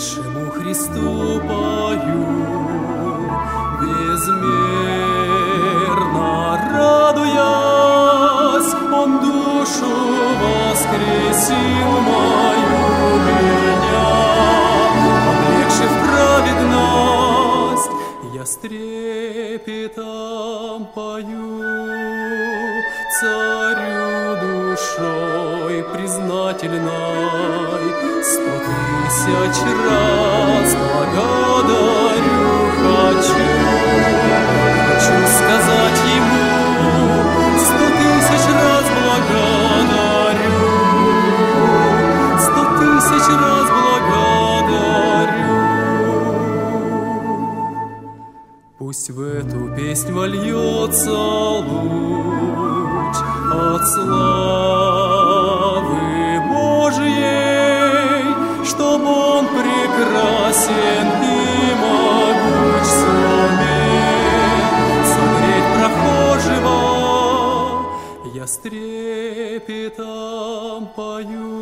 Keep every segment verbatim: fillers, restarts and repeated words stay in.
пришедшему Христу пою, безмерно радуясь, Он душу воскресил мою меня, облегши в праведность, я с трепетом пою, Царю душой признательной сто тысяч раз благодарю хочу. Хочу сказать Ему сто тысяч раз благодарю, сто тысяч раз благодарю. Пусть в эту песнь вольется луч от славы Божией, чтоб Он прекрасен и могуч суметь согреть прохожего. Я с трепетом пою,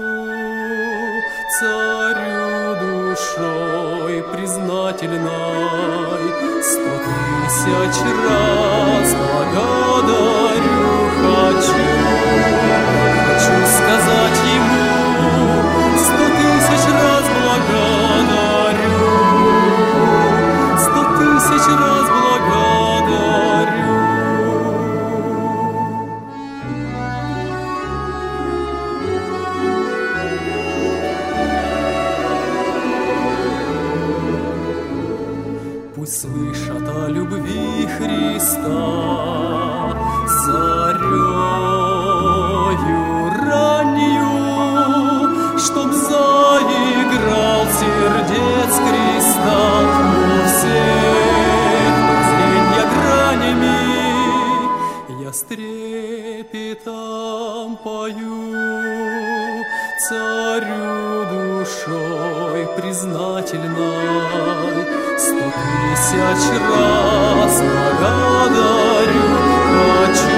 Царю душой признательной сто тысяч раз благодарю хочу. Хочу сказать Ему сто тысяч раз благодарю, сто тысяч раз благодарю. Пусть слышат о любви Христа зарею раннюю, чтоб заиграл сердец креста у всех зренья гранями. Я с трепетом пою, Царю душой признательной сто тысяч раз благодарю хочу.